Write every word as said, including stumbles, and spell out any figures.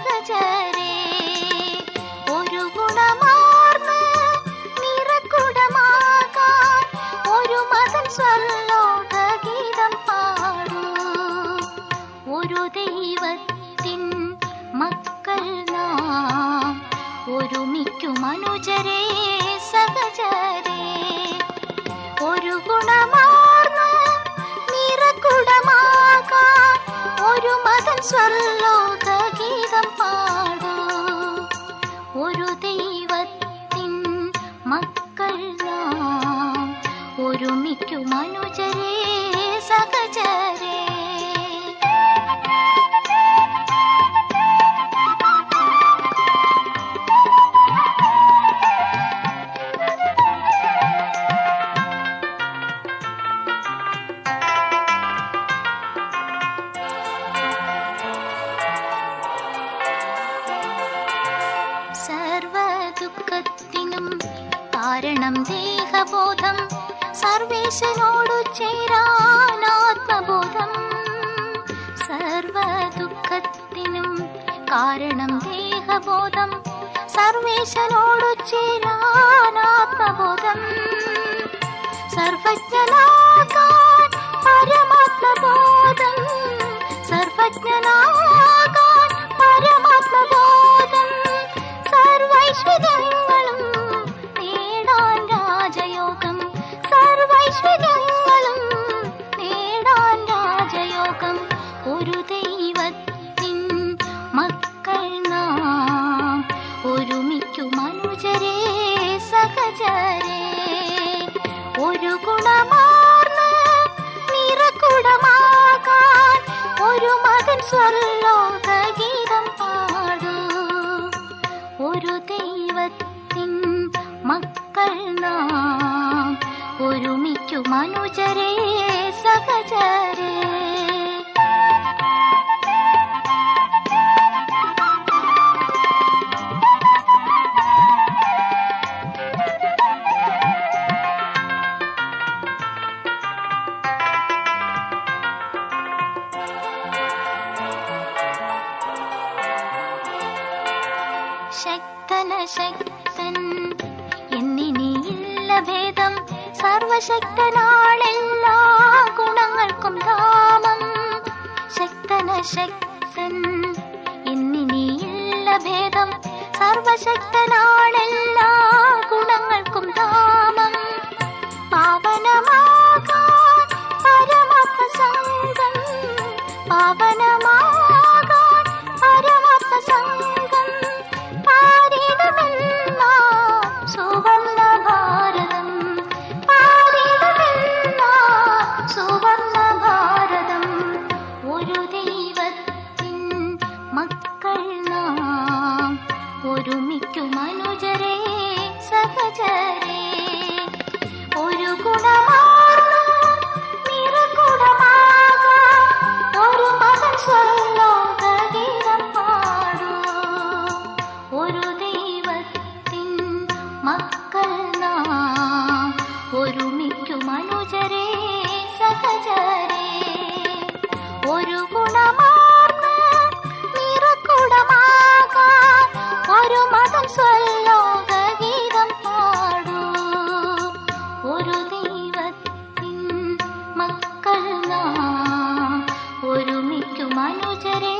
സഹചരേ ഒരു ഗുണമാർന്ന് നിറകുടമാകാൻ ഒരു മതൻ സ്വർലോക ഗീതം പാടൂ. ഒരു ദൈവത്തിൻ മക്കൾ നാം ഒരുമിക്കും അനുജരേ സഹചരേ ഒരു ഗുണമാർന്ന് നിറകുടമാകാൻ ഒരു മതൻ സ്വർലോക ഗീതം പാടൂ. ഒരു ദൈവത്തിൻ മക്കൾ നാം ഒരുമിക്കും അനുജരേ സഹചരേ. സർവദുഃഖത്തിനും കാരണം ദേഹബോധം സർവേശനോടു ചേരാൻ ആത്മബോധം. സർവദുഃഖത്തിനും കാരണം ദേഹബോധം സർവേശനോടു ചേരാൻ ആത്മബോധം. സർവജ്ഞനാകാൻ പരമാത്മബോധം സർവജ്ഞനാകാൻ പരമാത്മബോധം. സർവൈശ്വര്യങ്ങളും നേടാൻ രാജയോഗം സർവൈശ്വര്യങ്ങളും നേടാൻ രാജയോഗം. ഒരു ദൈവത്തിൻ മക്കൾ നാം ഒരുമിക്കും അനുജരേ സഹചരേ ഒരു ഗുണമാർന്ന് നിറകുടമാകാൻ ഒരു മകൻ സ്വർലോക ഗീതം പാടൂ. ഒരു ദൈവത്തിൻ മക്കൾ നാം ഒരുമിക്കും അനുജരേ സഹചരേ. ശക്തന ശക്തൻ എന്നിനിയില്ല ഭേദം സർവശക്തനാണെല്ലാ ഗുണങ്ങൾക്കും ധാമം. ശക്തന ശക്തൻ എന്നിനിയില്ല ഭേദം സർവശക്തനാണെല്ലാ ഗുണങ്ങൾക്കും ധാമം. പാവനമാകാൻ പരമാത്മസംഗം പാവനമാകാൻ പരമാത്മസംഗം പാരിടുമെന്നാം സുവർണ്ണ ഭാരതം പാരിടുമെന്നാം സുവർണ്ണ ഭാരതം. ഒരു ദൈവത്തിൻ മക്കൾ നാം ഒരുമിക്കും അനുജരേ സഹചരേ ഒരു ഗുണമാർന്ന് നിറകുടമാകാൻ ഒരു മകൻ സ്വർലോക ഗീതം പാടൂ. ഒരു ദൈവത്തിൻ മക്കൾ നാം ഒരുമിക്കും അനുജരേ സഹചരേ ഒരു ഗുണമാർന്ന് നിറകുടമാകാൻ ഒരു മകൻ സ്വർലോക ഗീതം പാടൂ. ഒരു ദൈവത്തിൻ മക്കൾ നാം ഒരുമിക്കും അനുജരേ